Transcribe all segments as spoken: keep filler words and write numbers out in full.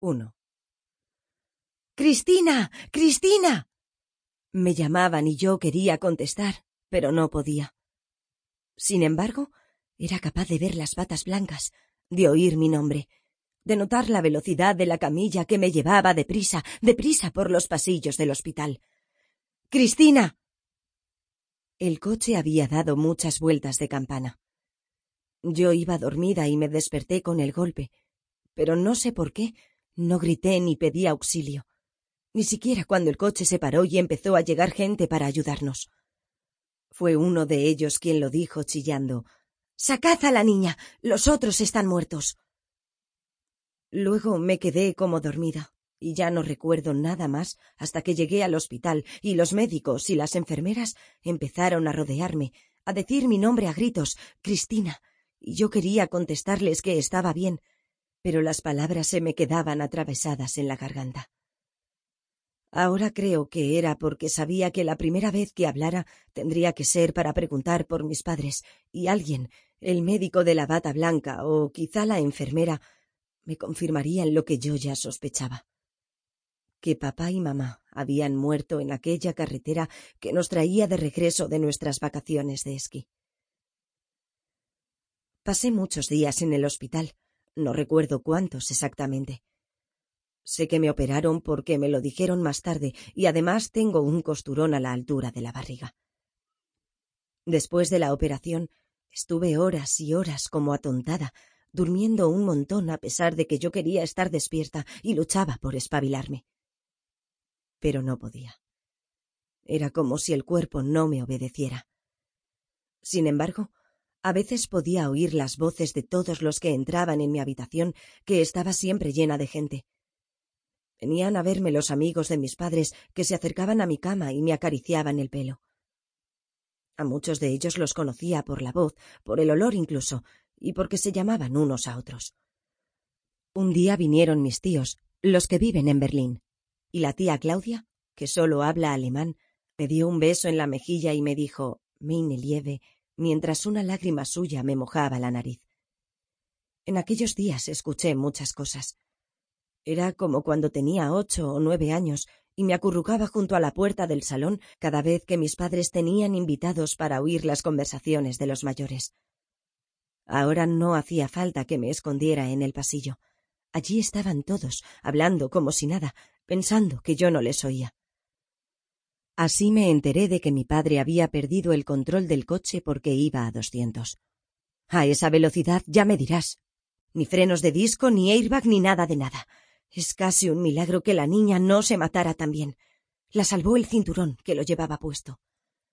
uno. ¡Cristina! ¡Cristina! Me llamaban y yo quería contestar, pero no podía. Sin embargo, era capaz de ver las batas blancas, de oír mi nombre, de notar la velocidad de la camilla que me llevaba deprisa, deprisa por los pasillos del hospital. ¡Cristina! El coche había dado muchas vueltas de campana. Yo iba dormida y me desperté con el golpe, pero no sé por qué no grité ni pedí auxilio, ni siquiera cuando el coche se paró y empezó a llegar gente para ayudarnos. Fue uno de ellos quien lo dijo chillando: «¡Sacad a la niña! ¡Los otros están muertos!». Luego me quedé como dormida y ya no recuerdo nada más hasta que llegué al hospital y los médicos y las enfermeras empezaron a rodearme, a decir mi nombre a gritos: «Cristina», y yo quería contestarles que estaba bien, pero las palabras se me quedaban atravesadas en la garganta. Ahora creo que era porque sabía que la primera vez que hablara tendría que ser para preguntar por mis padres, y alguien, el médico de la bata blanca o quizá la enfermera, me confirmarían lo que yo ya sospechaba: que papá y mamá habían muerto en aquella carretera que nos traía de regreso de nuestras vacaciones de esquí. Pasé muchos días en el hospital, no recuerdo cuántos exactamente. Sé que me operaron porque me lo dijeron más tarde y además tengo un costurón a la altura de la barriga. Después de la operación estuve horas y horas como atontada, durmiendo un montón a pesar de que yo quería estar despierta y luchaba por espabilarme. Pero no podía. Era como si el cuerpo no me obedeciera. Sin embargo, a veces podía oír las voces de todos los que entraban en mi habitación, que estaba siempre llena de gente. Venían a verme los amigos de mis padres, que se acercaban a mi cama y me acariciaban el pelo. A muchos de ellos los conocía por la voz, por el olor incluso, y porque se llamaban unos a otros. Un día vinieron mis tíos, los que viven en Berlín, y la tía Claudia, que solo habla alemán, me dio un beso en la mejilla y me dijo «Meine Liebe», mientras una lágrima suya me mojaba la nariz. En aquellos días escuché muchas cosas. Era como cuando tenía ocho o nueve años y me acurrucaba junto a la puerta del salón cada vez que mis padres tenían invitados para oír las conversaciones de los mayores. Ahora no hacía falta que me escondiera en el pasillo. Allí estaban todos, hablando como si nada, pensando que yo no les oía. Así me enteré de que mi padre había perdido el control del coche porque iba a doscientos. A esa velocidad ya me dirás. Ni frenos de disco, ni airbag, ni nada de nada. Es casi un milagro que la niña no se matara también. La salvó el cinturón que lo llevaba puesto.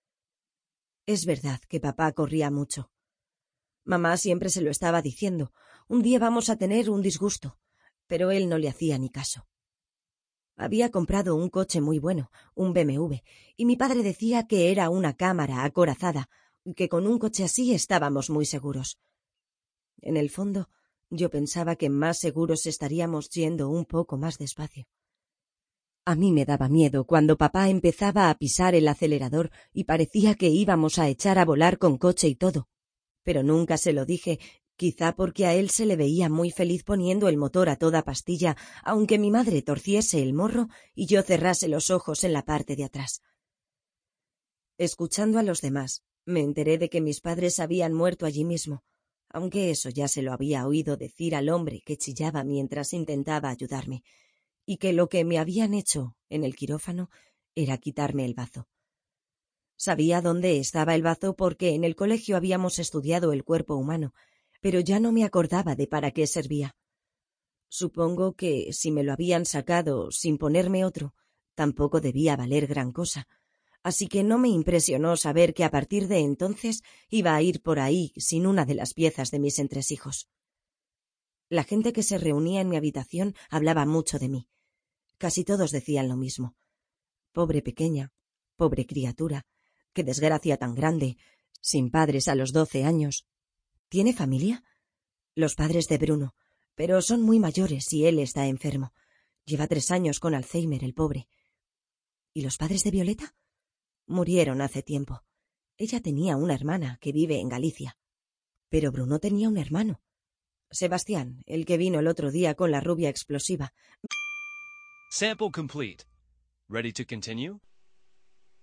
Es verdad que papá corría mucho. Mamá siempre se lo estaba diciendo: un día vamos a tener un disgusto, pero él no le hacía ni caso. Había comprado un coche muy bueno, un B M W, y mi padre decía que era una cámara acorazada, y que con un coche así estábamos muy seguros. En el fondo, yo pensaba que más seguros estaríamos yendo un poco más despacio. A mí me daba miedo cuando papá empezaba a pisar el acelerador y parecía que íbamos a echar a volar con coche y todo, pero nunca se lo dije, quizá porque a él se le veía muy feliz poniendo el motor a toda pastilla, aunque mi madre torciese el morro y yo cerrase los ojos en la parte de atrás. Escuchando a los demás, me enteré de que mis padres habían muerto allí mismo, aunque eso ya se lo había oído decir al hombre que chillaba mientras intentaba ayudarme, y que lo que me habían hecho en el quirófano era quitarme el bazo. Sabía dónde estaba el bazo porque en el colegio habíamos estudiado el cuerpo humano, pero ya no me acordaba de para qué servía. Supongo que si me lo habían sacado sin ponerme otro, tampoco debía valer gran cosa, así que no me impresionó saber que a partir de entonces iba a ir por ahí sin una de las piezas de mis entresijos. La gente que se reunía en mi habitación hablaba mucho de mí. Casi todos decían lo mismo. Pobre pequeña, pobre criatura, qué desgracia tan grande, sin padres a los doce años. ¿Tiene familia? Los padres de Bruno, pero son muy mayores y él está enfermo. Lleva tres años con Alzheimer, el pobre. ¿Y los padres de Violeta? Murieron hace tiempo. Ella tenía una hermana que vive en Galicia. Pero Bruno tenía un hermano. Sebastián, el que vino el otro día con la rubia explosiva. Sample complete. Ready to continue?